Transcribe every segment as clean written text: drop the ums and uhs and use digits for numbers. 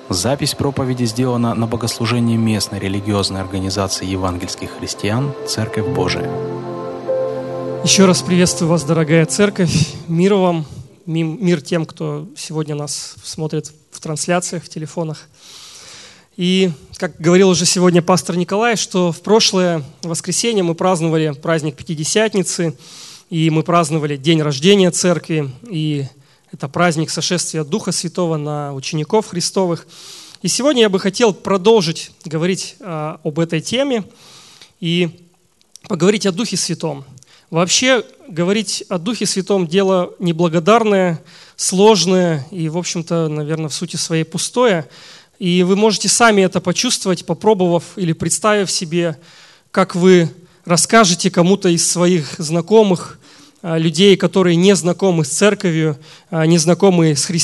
Запись проповеди сделана на богослужении местной религиозной организации евангельских христиан «Церковь Божия». Еще раз приветствую вас, дорогая церковь. Мир вам, мир тем, кто сегодня нас смотрит в трансляциях, в телефонах. И, как говорил уже сегодня пастор Николай, что в прошлое воскресенье мы праздновали праздник Пятидесятницы, и мы праздновали день рождения церкви, и это праздник сошествия Духа Святого на учеников Христовых. И сегодня я бы хотел продолжить говорить об этой теме и поговорить о Духе Святом. Вообще, говорить о Духе Святом – дело неблагодарное, сложное и, в общем-то, наверное, в сути своей пустое. И вы можете сами это почувствовать, попробовав или представив себе, как вы расскажете кому-то из своих знакомых, людей, которые не знакомы с церковью, не знакомы с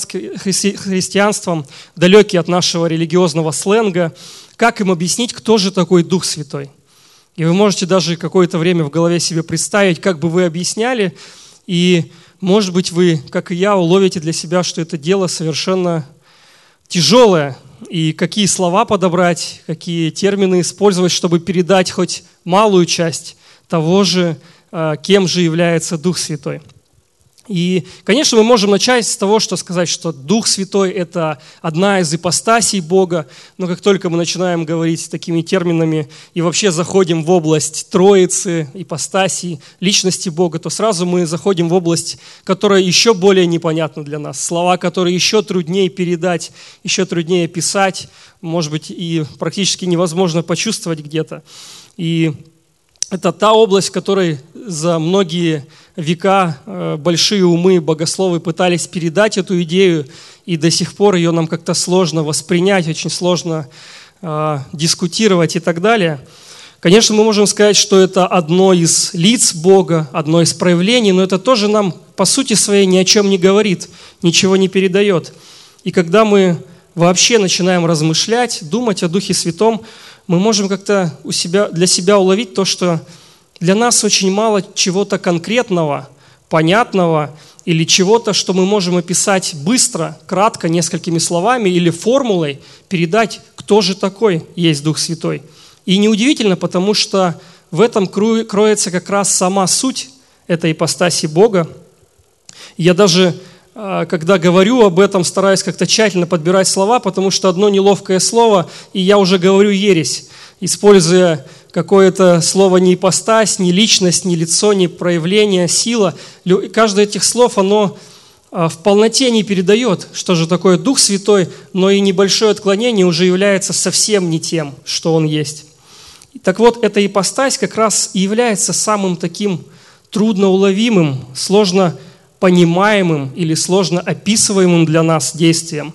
христианством, далекие от нашего религиозного сленга, как им объяснить, кто же такой Дух Святой. И вы можете даже какое-то время в голове себе представить, как бы вы объясняли, и, может быть, вы, как и я, уловите для себя, что это дело совершенно тяжелое, и какие слова подобрать, какие термины использовать, чтобы передать хоть малую часть того же, кем же является Дух Святой. И, конечно, мы можем начать с того, что сказать, что Дух Святой – это одна из ипостасей Бога, но как только мы начинаем говорить такими терминами и вообще заходим в область Троицы, ипостасей, личности Бога, то сразу мы заходим в область, которая еще более непонятна для нас. Слова, которые еще труднее передать, еще труднее писать, может быть, и практически невозможно почувствовать где-то. И это та область, в которой за многие века большие умы, богословы пытались передать эту идею, и до сих пор ее нам как-то сложно воспринять, очень сложно дискутировать и так далее. Конечно, мы можем сказать, что это одно из лиц Бога, одно из проявлений, но это тоже нам по сути своей ни о чем не говорит, ничего не передает. И когда мы вообще начинаем размышлять, думать о Духе Святом, мы можем как-то для себя уловить то, что для нас очень мало чего-то конкретного, понятного или чего-то, что мы можем описать быстро, кратко, несколькими словами или формулой, передать, кто же такой есть Дух Святой. И неудивительно, потому что в этом кроется как раз сама суть этой ипостаси Бога. Я даже, когда говорю об этом, стараюсь как-то тщательно подбирать слова, потому что одно неловкое слово, и я уже говорю ересь, используя какое-то слово не ипостась, не личность, не лицо, не проявление, сила. Каждое из этих слов, оно в полноте не передает, что же такое Дух Святой, но и небольшое отклонение уже является совсем не тем, что Он есть. Так вот, эта ипостась как раз и является самым таким трудноуловимым, сложно понимаемым или сложно описываемым для нас действием.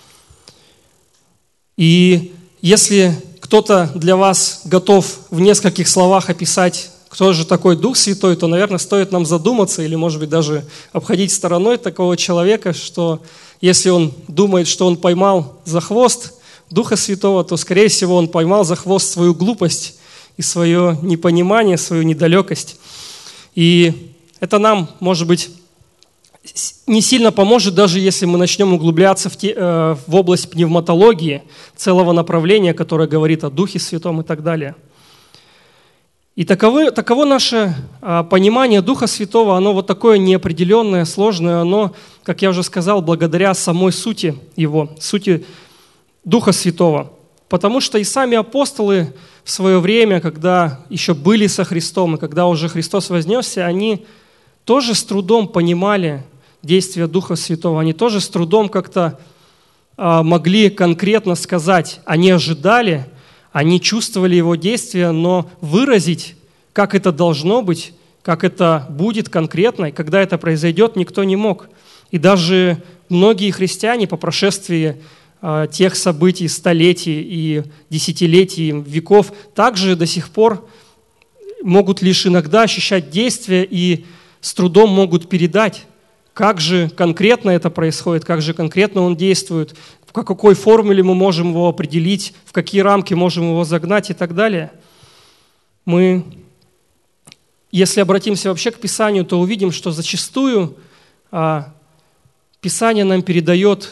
И если кто-то для вас готов в нескольких словах описать, кто же такой Дух Святой, то, наверное, стоит нам задуматься или, может быть, даже обходить стороной такого человека, что если он думает, что он поймал за хвост Духа Святого, то, скорее всего, он поймал за хвост свою глупость и свое непонимание, свою недалекость. И это нам, может быть, не сильно поможет, даже если мы начнем углубляться в область пневматологии, целого направления, которое говорит о Духе Святом и так далее. И таково наше понимание Духа Святого, оно вот такое неопределенное, сложное, оно, как я уже сказал, благодаря самой сути Его, сути Духа Святого. Потому что и сами апостолы в свое время, когда еще были со Христом, и когда уже Христос вознесся, они тоже с трудом понимали действия Духа Святого. Они тоже с трудом как-то могли конкретно сказать, они ожидали, они чувствовали Его действия, но выразить, как это должно быть, как это будет конкретно, и когда это произойдет, никто не мог. И даже многие христиане по прошествии тех событий, столетий и десятилетий, веков, также до сих пор могут лишь иногда ощущать действия и с трудом могут передать, как же конкретно это происходит, как же конкретно он действует, в какой формуле мы можем его определить, в какие рамки можем его загнать и так далее. Мы, если обратимся вообще к Писанию, то увидим, что зачастую Писание нам передает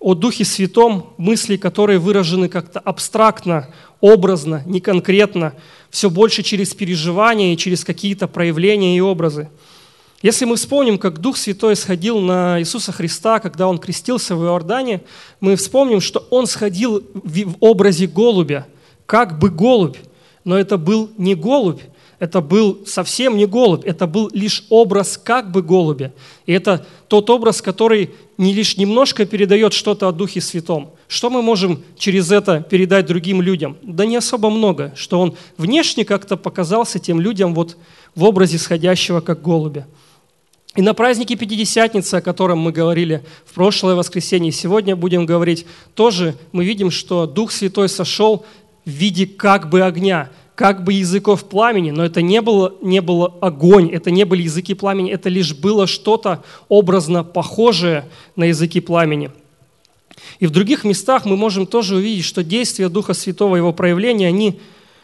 о Духе Святом мысли, которые выражены как-то абстрактно, образно, не конкретно, все больше через переживания и через какие-то проявления и образы. Если мы вспомним, как Дух Святой сходил на Иисуса Христа, когда Он крестился в Иордане, мы вспомним, что Он сходил в образе голубя, как бы голубь, но это был не голубь, это был совсем не голубь, это был лишь образ как бы голубя. И это тот образ, который не лишь немножко передает что-то о Духе Святом. Что мы можем через это передать другим людям? Да не особо много, что Он внешне как-то показался тем людям вот в образе сходящего как голубя. И на празднике Пятидесятницы, о котором мы говорили в прошлое воскресенье, сегодня будем говорить, тоже мы видим, что Дух Святой сошел в виде как бы огня, как бы языков пламени, но это не было огонь, это не были языки пламени, это лишь было что-то образно похожее на языки пламени. И в других местах мы можем тоже увидеть, что действия Духа Святого, Его проявления, они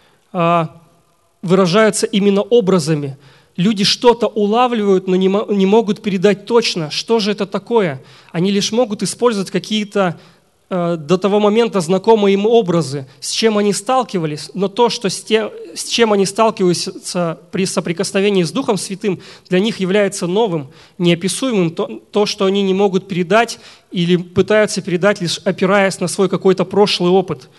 выражаются именно образами. Люди что-то улавливают, но не могут передать точно, что же это такое. Они лишь могут использовать какие-то до того момента знакомые им образы, с чем они сталкивались, но то, что с чем они сталкиваются при соприкосновении с Духом Святым, для них является новым, неописуемым, то, что они не могут передать или пытаются передать, лишь опираясь на свой какой-то прошлый опыт.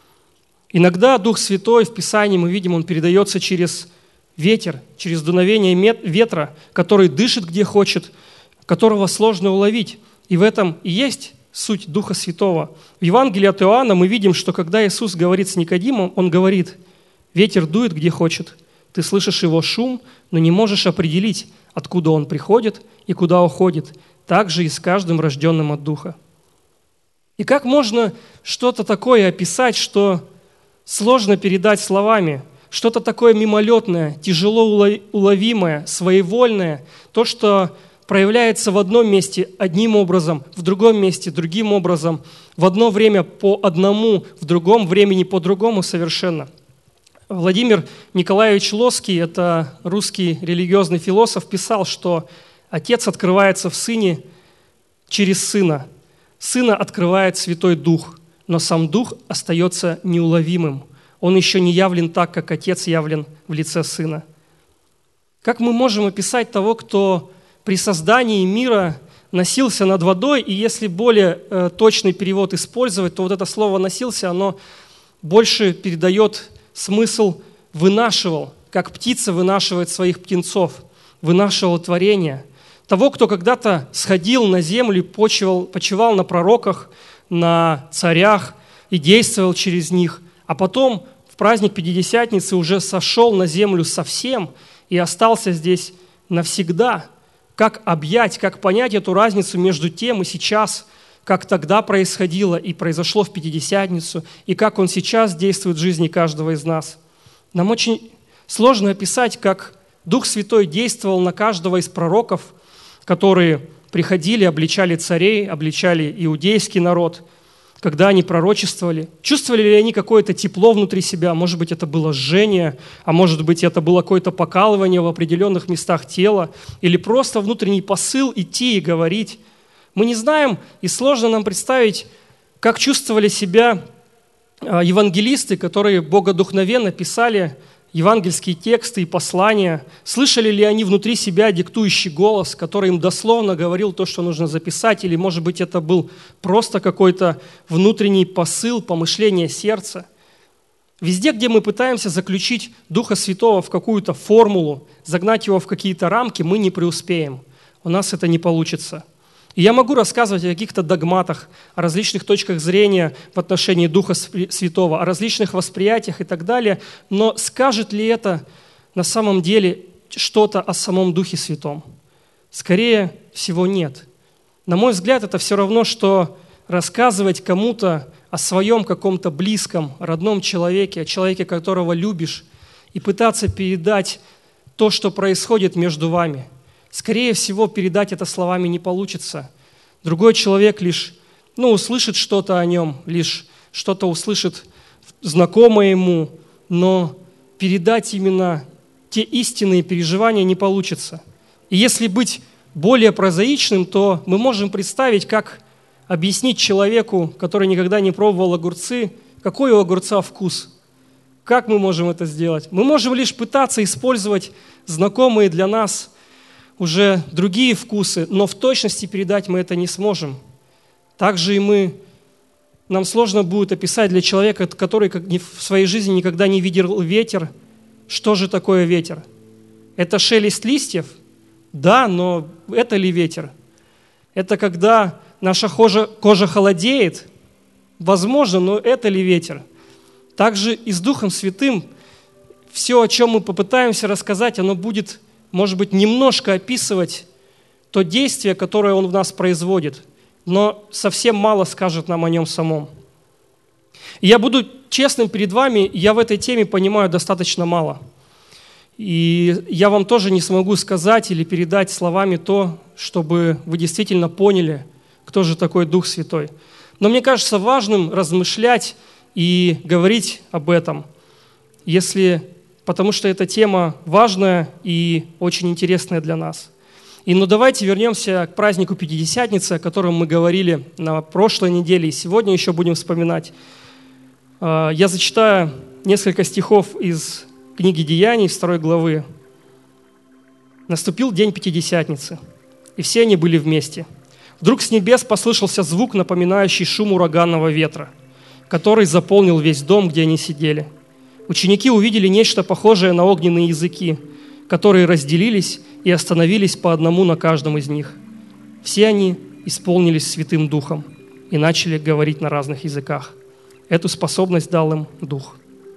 Иногда Дух Святой в Писании, мы видим, Он передается через ветер, через дуновение ветра, который дышит где хочет, которого сложно уловить. И в этом и есть суть Духа Святого. В Евангелии от Иоанна мы видим, что когда Иисус говорит с Никодимом, Он говорит: «Ветер дует где хочет, ты слышишь его шум, но не можешь определить, откуда он приходит и куда уходит. Так же и с каждым рожденным от Духа». И как можно что-то такое описать, что сложно передать словами? Что-то такое мимолетное, тяжело уловимое, своевольное, то, что проявляется в одном месте одним образом, в другом месте другим образом, в одно время по одному, в другом времени по другому совершенно. Владимир Николаевич Лоский, это русский религиозный философ, писал, что Отец открывается в Сыне через Сына. Сына открывает Святой Дух, но сам Дух остается неуловимым. Он еще не явлен так, как Отец явлен в лице Сына. Как мы можем описать того, кто при создании мира носился над водой, и если более точный перевод использовать, то вот это слово «носился», оно больше передает смысл «вынашивал», как птица вынашивает своих птенцов, вынашивал творение. Того, кто когда-то сходил на землю, почивал на пророках, на царях и действовал через них, а потом в праздник Пятидесятницы уже сошел на землю совсем и остался здесь навсегда. Как объять, как понять эту разницу между тем и сейчас, как тогда происходило и произошло в Пятидесятницу, и как Он сейчас действует в жизни каждого из нас. Нам очень сложно описать, как Дух Святой действовал на каждого из пророков, которые приходили, обличали царей, обличали иудейский народ, когда они пророчествовали. Чувствовали ли они какое-то тепло внутри себя? Может быть, это было жжение, а может быть, это было какое-то покалывание в определенных местах тела, или просто внутренний посыл идти и говорить. Мы не знаем, и сложно нам представить, как чувствовали себя евангелисты, которые богодухновенно писали евангельские тексты и послания. Слышали ли они внутри себя диктующий голос, который им дословно говорил то, что нужно записать, или, может быть, это был просто какой-то внутренний посыл, помышление сердца. Везде, где мы пытаемся заключить Духа Святого в какую-то формулу, загнать его в какие-то рамки, мы не преуспеем. У нас это не получится. И я могу рассказывать о каких-то догматах, о различных точках зрения в отношении Духа Святого, о различных восприятиях и так далее, но скажет ли это на самом деле что-то о самом Духе Святом? Скорее всего, нет. На мой взгляд, это все равно, что рассказывать кому-то о своем каком-то близком, родном человеке, о человеке, которого любишь, и пытаться передать то, что происходит между вами. Скорее всего, передать это словами не получится. Другой человек лишь услышит что-то о нем, лишь что-то услышит знакомое ему, но передать именно те истинные переживания не получится. И если быть более прозаичным, то мы можем представить, как объяснить человеку, который никогда не пробовал огурцы, какой у огурца вкус. Как мы можем это сделать? Мы можем лишь пытаться использовать знакомые для нас уже другие вкусы, но в точности передать мы это не сможем. Также и нам сложно будет описать для человека, который в своей жизни никогда не видел ветер, что же такое ветер. Это шелест листьев? Да, но это ли ветер? Это когда наша кожа холодеет? Возможно, но это ли ветер? Также и с Духом Святым все, о чем мы попытаемся рассказать, оно будет, может быть, немножко описывать то действие, которое Он в нас производит, но совсем мало скажет нам о Нем самом. И я буду честным перед вами, я в этой теме понимаю достаточно мало. И я вам тоже не смогу сказать или передать словами то, чтобы вы действительно поняли, кто же такой Дух Святой. Но мне кажется важным размышлять и говорить об этом, потому что эта тема важная и очень интересная для нас. Но давайте вернемся к празднику Пятидесятницы, о котором мы говорили на прошлой неделе, и сегодня еще будем вспоминать. Я зачитаю несколько стихов из книги Деяний, 2 главы. «Наступил день Пятидесятницы, и все они были вместе. Вдруг с небес послышался звук, напоминающий шум ураганного ветра, который заполнил весь дом, где они сидели. Ученики увидели нечто похожее на огненные языки, которые разделились и остановились по одному на каждом из них. Все они исполнились Святым Духом и начали говорить на разных языках. Эту способность дал им Дух».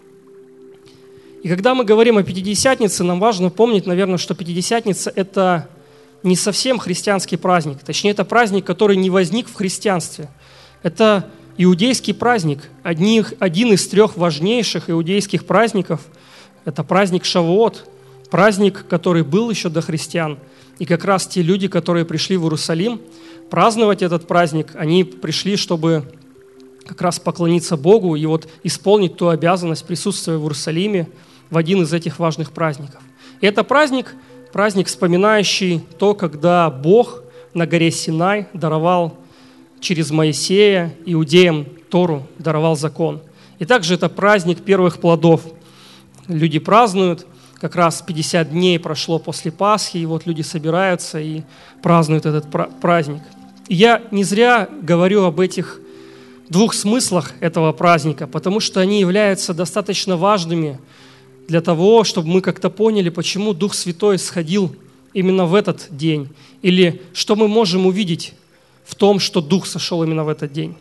И когда мы говорим о Пятидесятнице, нам важно помнить, наверное, что Пятидесятница – это не совсем христианский праздник. Точнее, это праздник, который не возник в христианстве. Это иудейский праздник, один из 3 важнейших иудейских праздников. Это праздник Шавуот, праздник, который был еще до христиан. И как раз те люди, которые пришли в Иерусалим праздновать этот праздник, они пришли, чтобы как раз поклониться Богу и исполнить ту обязанность присутствия в Иерусалиме в один из этих важных праздников. И это праздник, вспоминающий то, когда Бог на горе Синай даровал через Моисея иудеям Тору, даровал закон. И также это праздник первых плодов. Люди празднуют, как раз 50 дней прошло после Пасхи, и люди собираются и празднуют этот праздник. И я не зря говорю об этих 2 смыслах этого праздника, потому что они являются достаточно важными для того, чтобы мы как-то поняли, почему Дух Святой сходил именно в этот день, или что мы можем увидеть в том, что Дух сошел именно в этот день.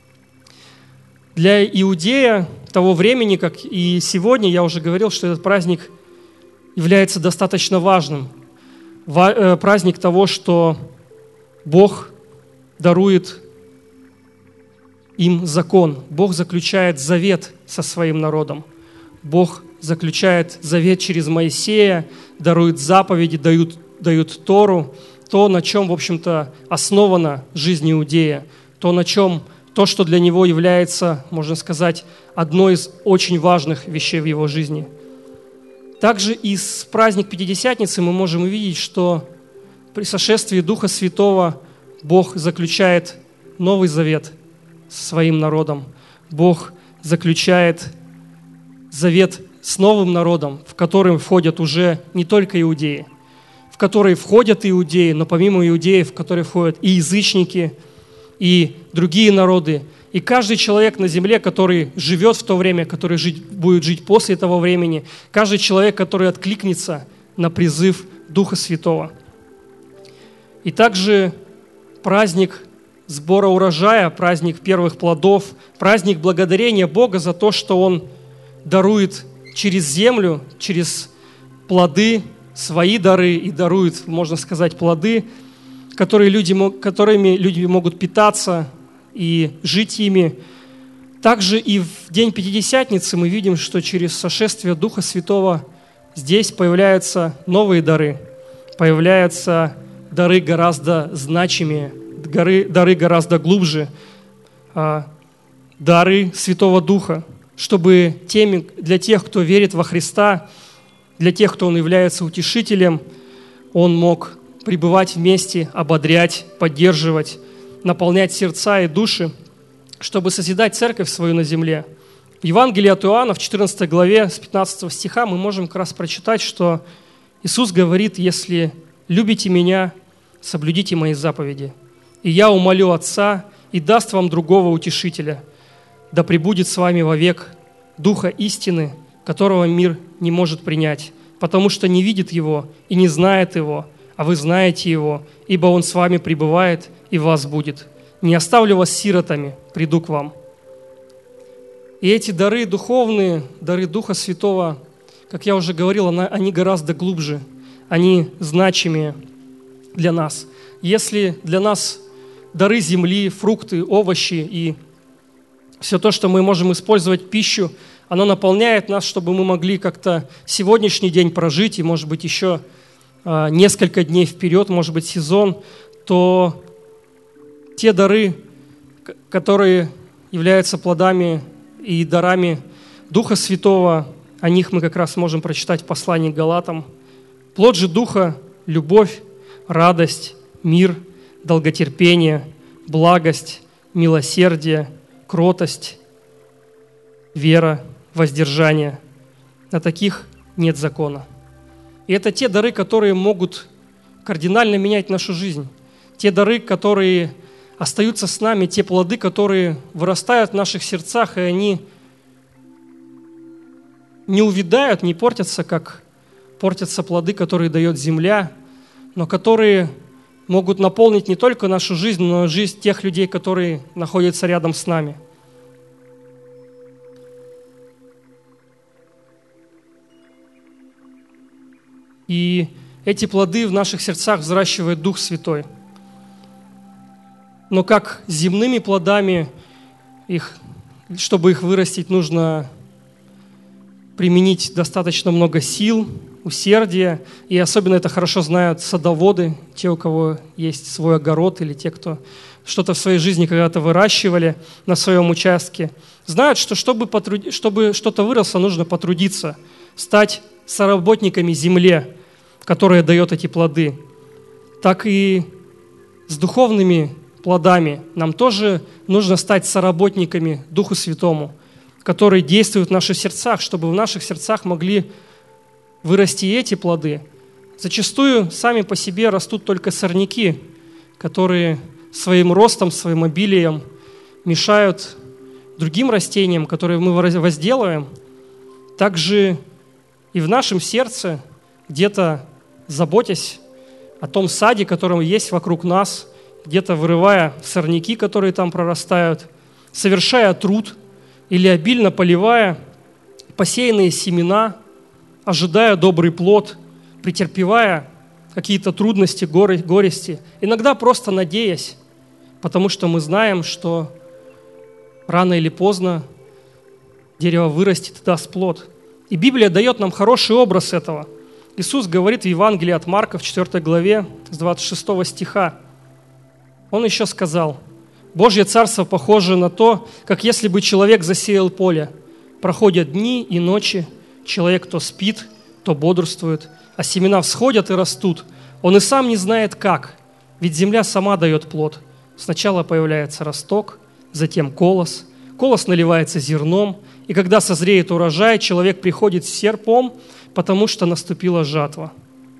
Для иудея того времени, как и сегодня, я уже говорил, что этот праздник является достаточно важным. Праздник того, что Бог дарует им закон. Бог заключает завет со своим народом. Бог заключает завет через Моисея, дарует заповеди, дают Тору, то, на чем, в общем-то, основана жизнь иудея, то, что для него является, можно сказать, одной из очень важных вещей в его жизни. Также из праздника Пятидесятницы мы можем увидеть, что при сошествии Духа Святого Бог заключает новый завет со своим народом. Бог заключает завет с новым народом, в который входят уже не только иудеи, в который входят иудеи, но помимо иудеев, в которые входят и язычники, и другие народы. И каждый человек на земле, который живет в то время, который будет жить после того времени, каждый человек, который откликнется на призыв Духа Святого. И также праздник сбора урожая, праздник первых плодов, праздник благодарения Бога за то, что Он дарует через землю, через плоды, свои дары и дарует, можно сказать, плоды, которыми люди могут питаться и жить ими. Также и в день Пятидесятницы мы видим, что через сошествие Духа Святого здесь появляются новые дары, появляются дары гораздо значимее, дары гораздо глубже, дары Святого Духа, чтобы для тех, кто верит во Христа, для тех, кто Он является утешителем, Он мог пребывать вместе, ободрять, поддерживать, наполнять сердца и души, чтобы созидать церковь свою на земле. В Евангелии от Иоанна в 14 главе с 15 стиха мы можем как раз прочитать, что Иисус говорит: «Если любите Меня, соблюдите Мои заповеди, и Я умолю Отца, и даст вам другого утешителя, да пребудет с вами вовек Духа истины, которого мир не может принять, потому что не видит Его и не знает Его, а вы знаете Его, ибо Он с вами пребывает и в вас будет. Не оставлю вас сиротами, приду к вам». И эти дары духовные, дары Духа Святого, как я уже говорил, они гораздо глубже, они значимее для нас. Если для нас дары земли, фрукты, овощи и все то, что мы можем использовать в пищу, оно наполняет нас, чтобы мы могли как-то сегодняшний день прожить, и, может быть, еще несколько дней вперед, может быть, сезон, то те дары, которые являются плодами и дарами Духа Святого, о них мы как раз можем прочитать в послании к Галатам. Плод же Духа – любовь, радость, мир, долготерпение, благость, милосердие, кротость, вера, воздержание. На таких нет закона. И это те дары, которые могут кардинально менять нашу жизнь. Те дары, которые остаются с нами, те плоды, которые вырастают в наших сердцах, и они не увядают, не портятся, как портятся плоды, которые дает земля, но которые могут наполнить не только нашу жизнь, но и жизнь тех людей, которые находятся рядом с нами. И эти плоды в наших сердцах взращивает Дух Святой. Но как земными плодами, чтобы их вырастить, нужно применить достаточно много сил, усердия. И особенно это хорошо знают садоводы, те, у кого есть свой огород, или те, кто что-то в своей жизни когда-то выращивали на своем участке. Знают, что чтобы что-то выросло, нужно потрудиться, стать соработниками земле, которая дает эти плоды. Так и с духовными плодами нам тоже нужно стать соработниками Духу Святому, который действует в наших сердцах, чтобы в наших сердцах могли вырасти и эти плоды. Зачастую сами по себе растут только сорняки, которые своим ростом, своим обилием мешают другим растениям, которые мы возделываем. Также и в нашем сердце, где-то заботясь о том саде, который есть вокруг нас, где-то вырывая сорняки, которые там прорастают, совершая труд или обильно поливая посеянные семена, ожидая добрый плод, претерпевая какие-то трудности, горести, иногда просто надеясь, потому что мы знаем, что рано или поздно дерево вырастет и даст плод. И Библия дает нам хороший образ этого. Иисус говорит в Евангелии от Марка в 4 главе с 26 стиха. Он еще сказал: «Божье царство похоже на то, как если бы человек засеял поле. Проходят дни и ночи, человек то спит, то бодрствует, а семена всходят и растут. Он и сам не знает как, ведь земля сама дает плод. Сначала появляется росток, затем колос. Колос наливается зерном, и когда созреет урожай, человек приходит с серпом, потому что наступила жатва».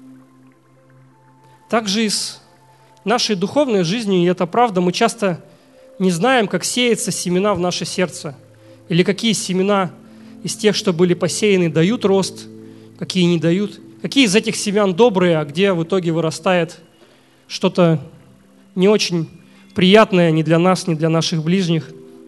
Также и с нашей духовной жизнью, и это правда, мы часто не знаем, как сеются семена в наше сердце, или какие семена из тех, что были посеяны, дают рост, какие не дают, какие из этих семян добрые, а где в итоге вырастает что-то не очень приятное ни для нас, ни для наших ближних.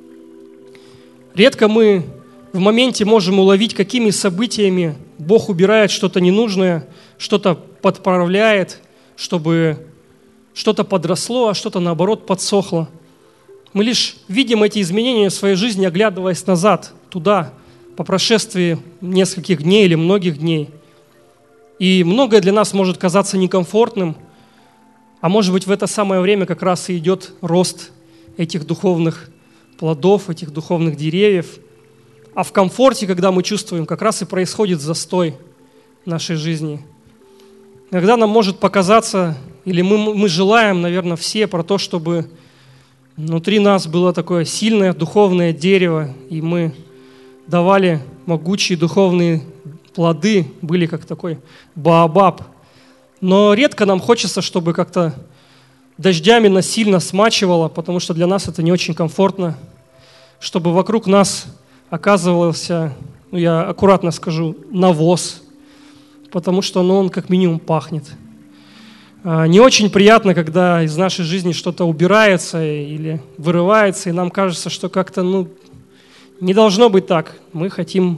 Редко мы в моменте можем уловить, какими событиями Бог убирает что-то ненужное, что-то подправляет, чтобы что-то подросло, а что-то, наоборот, подсохло. Мы лишь видим эти изменения в своей жизни, оглядываясь назад, туда, по прошествии нескольких дней или многих дней. И многое для нас может казаться некомфортным, а может быть, в это самое время как раз и идет рост этих духовных плодов, этих духовных деревьев. А в комфорте, когда мы чувствуем, как раз и происходит застой в нашей жизни. Иногда нам может показаться, или мы желаем, наверное, все про то, чтобы Внутри нас было такое сильное духовное дерево, и мы давали могучие духовные плоды, были как такой баобаб. Но редко нам хочется, чтобы как-то дождями нас сильно смачивало, потому что для нас это не очень комфортно, чтобы вокруг нас оказывался, я аккуратно скажу, навоз, потому что он как минимум пахнет. Не очень приятно, когда из нашей жизни что-то убирается или вырывается, и нам кажется, что как-то не должно быть так. Мы хотим,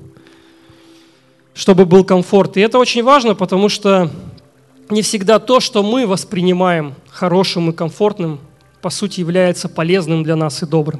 чтобы был комфорт. И это очень важно, потому что не всегда то, что мы воспринимаем хорошим и комфортным, по сути является полезным для нас и добрым.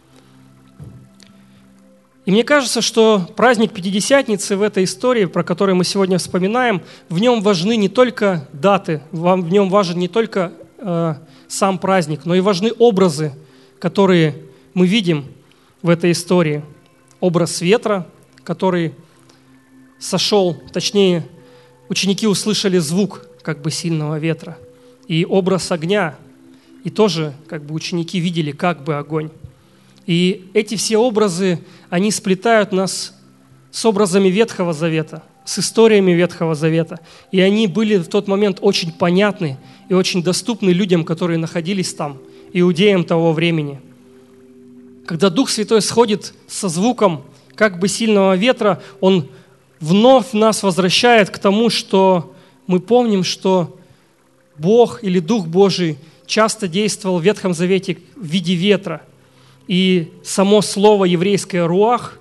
И мне кажется, что праздник Пятидесятницы в этой истории, про которую мы сегодня вспоминаем, в нем важны не только даты, в нем важен не только сам праздник, но и важны образы, которые мы видим в этой истории. Образ ветра, который сошел, точнее, ученики услышали звук как бы сильного ветра, и образ огня, и тоже как бы ученики видели как бы огонь. И эти все образы, они сплетают нас с образами Ветхого Завета, с историями Ветхого Завета. И они были в тот момент очень понятны и очень доступны людям, которые находились там, иудеям того времени. Когда Дух Святой сходит со звуком как бы сильного ветра, Он вновь нас возвращает к тому, что мы помним, что Бог или Дух Божий часто действовал в Ветхом Завете в виде ветра. И само слово еврейское «руах»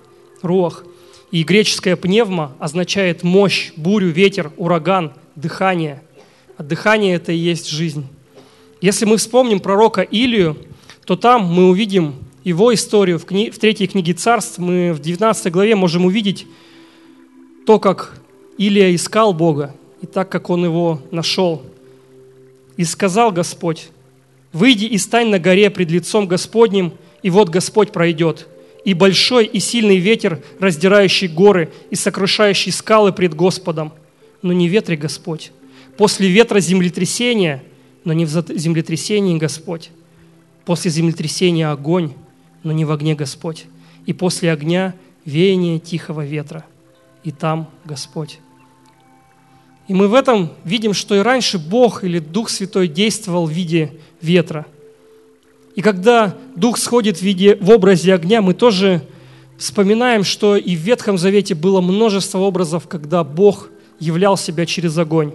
и греческое «пневма» означает мощь, бурю, ветер, ураган, дыхание. А дыхание – это и есть жизнь. Если мы вспомним пророка Илию, то там мы увидим его историю. В 3 книге Царств мы в 19 главе можем увидеть то, как Илия искал Бога, и так, как он его нашел. «И сказал Господь: выйди и стань на горе пред лицом Господним, и вот Господь пройдет, и большой и сильный ветер, раздирающий горы и сокрушающий скалы пред Господом. Но не в ветре Господь. После ветра землетрясение, но не в землетрясении Господь. После землетрясения огонь, но не в огне Господь. И после огня веяние тихого ветра, и там Господь». И мы в этом видим, что и раньше Бог или Дух Святой действовал в виде ветра. И когда Дух сходит в образе огня, мы тоже вспоминаем, что и в Ветхом Завете было множество образов, когда Бог являл себя через огонь.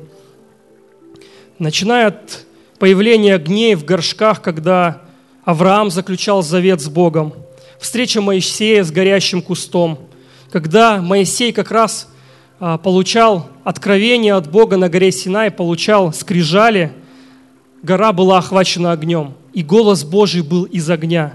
Начиная от появления огней в горшках, когда Авраам заключал завет с Богом, встреча Моисея с горящим кустом, когда Моисей как раз получал откровение от Бога на горе Синай, получал скрижали, гора была охвачена огнем, и голос Божий был из огня.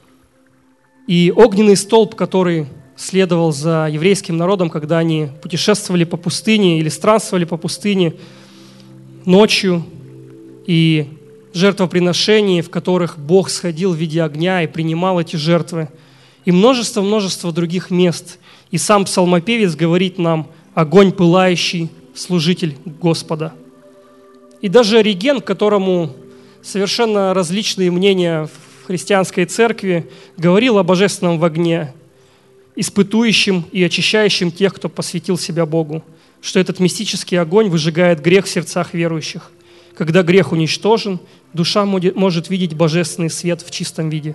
И огненный столб, который следовал за еврейским народом, когда они путешествовали по пустыне или странствовали по пустыне ночью, и жертвоприношения, в которых Бог сходил в виде огня и принимал эти жертвы, и множество других мест. И сам псалмопевец говорит нам: «Огонь пылающий, служитель Господа». И даже Ориген, которому совершенно различные мнения в христианской церкви, говорил о божественном огне, испытующим и очищающим тех, кто посвятил себя Богу, что этот мистический огонь выжигает грех в сердцах верующих. Когда грех уничтожен, душа может видеть божественный свет в чистом виде.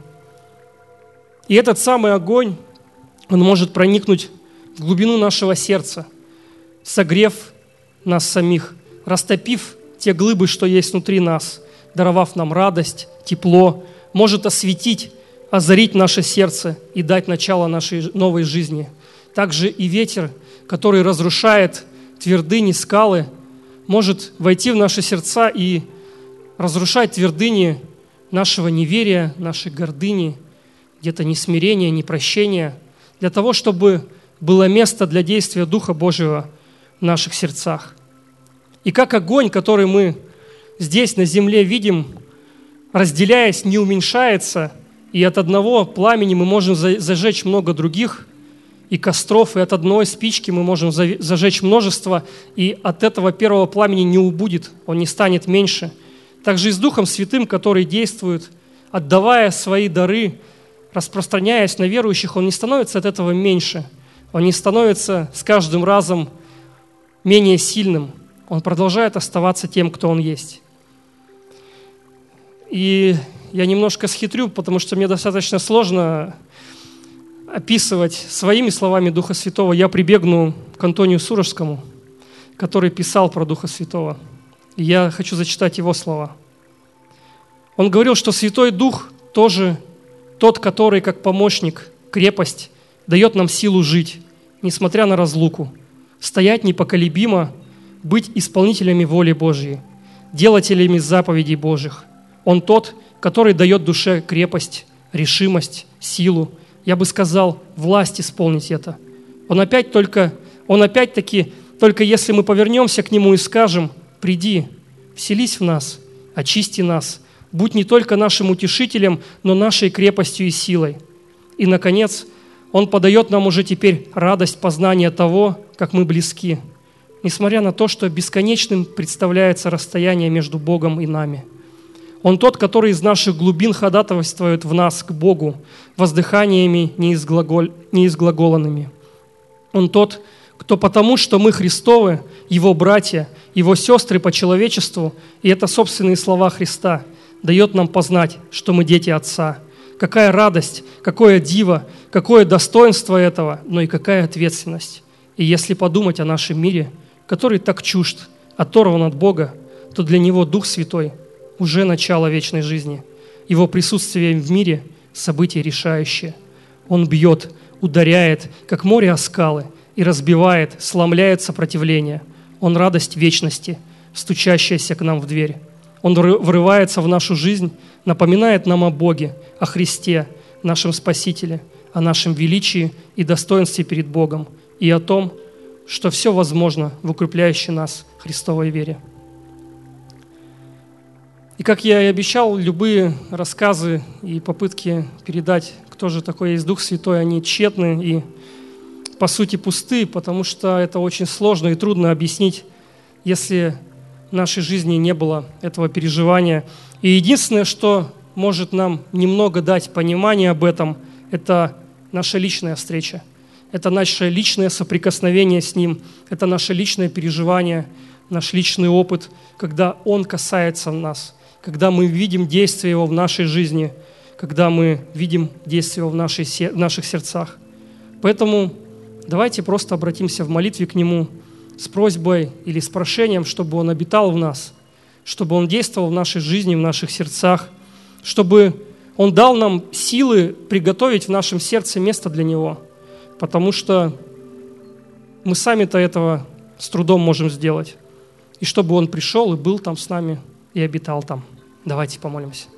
И этот самый огонь, он может проникнуть в глубину нашего сердца, согрев нас самих, растопив те глыбы, что есть внутри нас, даровав нам радость, тепло, может осветить, озарить наше сердце и дать начало нашей новой жизни. Также и ветер, который разрушает твердыни, скалы, может войти в наши сердца и разрушать твердыни нашего неверия, нашей гордыни, где-то несмирения, непрощения, для того, чтобы было место для действия Духа Божьего в наших сердцах. И как огонь, который мы здесь на земле видим, разделяясь, не уменьшается, и от одного пламени мы можем зажечь много других, и костров, и от одной спички мы можем зажечь множество, и от этого первого пламени не убудет, он не станет меньше. Также и с Духом Святым, который действует отдавая свои дары, распространяясь на верующих, он не становится от этого меньше. Он не становится с каждым разом менее сильным. Он продолжает оставаться тем, кто он есть. И я немножко схитрю, потому что мне достаточно сложно описывать своими словами Духа Святого. Я прибегну к Антонию Сурожскому, который писал про Духа Святого. И я хочу зачитать его слова. Он говорил, что Святой Дух тоже тот, который, как помощник, крепость, дает нам силу жить, несмотря на разлуку, стоять непоколебимо, быть исполнителями воли Божьей, делателями заповедей Божьих. Он тот, который дает душе крепость, решимость, силу, я бы сказал, власть исполнить это. Он опять-таки, только если мы повернемся к Нему и скажем: «Приди, вселись в нас, очисти нас, будь не только нашим утешителем, но нашей крепостью и силой». И, наконец, Он подает нам уже теперь радость познания того, как мы близки, несмотря на то, что бесконечным представляется расстояние между Богом и нами. Он тот, который из наших глубин ходатайствует в нас к Богу воздыханиями неизглаголанными. Он тот, кто потому, что мы Христовы, Его братья, Его сестры по человечеству, и это собственные слова Христа, дает нам познать, что мы дети Отца. Какая радость, какое диво, какое достоинство этого, но и какая ответственность. И если подумать о нашем мире, который так чужд, оторван от Бога, то для него Дух Святой уже начало вечной жизни. Его присутствие в мире – событие решающее. Он бьет, ударяет, как море о скалы, и разбивает, сломляет сопротивление. Он радость вечности, стучащаяся к нам в дверь. Он врывается в нашу жизнь, напоминает нам о Боге, о Христе, нашем Спасителе, о нашем величии и достоинстве перед Богом и о том, что все возможно в укрепляющей нас Христовой вере. И как я и обещал, любые рассказы и попытки передать, кто же такой есть Дух Святой, они тщетны и, по сути, пусты, потому что это очень сложно и трудно объяснить, если в нашей жизни не было этого переживания. И единственное, что может нам немного дать понимание об этом, это наша личная встреча. Это наше личное соприкосновение с Ним, это наше личное переживание, наш личный опыт, когда Он касается нас, когда мы видим действие Его в нашей жизни, когда мы видим действие Его в наших сердцах. Поэтому давайте просто обратимся в молитве к Нему с просьбой или с прошением, чтобы Он обитал в нас, чтобы Он действовал в нашей жизни, в наших сердцах, чтобы Он дал нам силы приготовить в нашем сердце место для Него, потому что мы сами-то этого с трудом можем сделать. И чтобы Он пришел и был там с нами, и обитал там. Давайте помолимся.